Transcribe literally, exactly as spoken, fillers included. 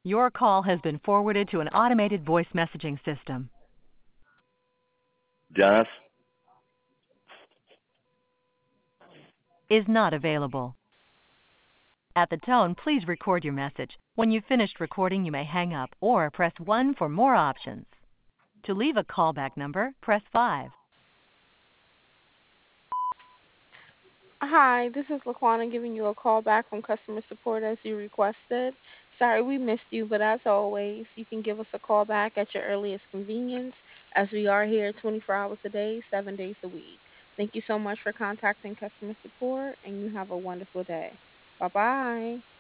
Your call has been forwarded to an automated voice messaging system. Janice? Is not available. At the tone, please record your message. When you've finished recording, you may hang up or press one for more options. To leave a callback number, press five. Hi, this is Laquana giving you a call back from customer support as you requested. Sorry we missed you, but as always, you can give us a call back at your earliest convenience as we are here twenty-four hours a day, seven days a week. Thank you so much for contacting customer support and you have a wonderful day. Bye bye.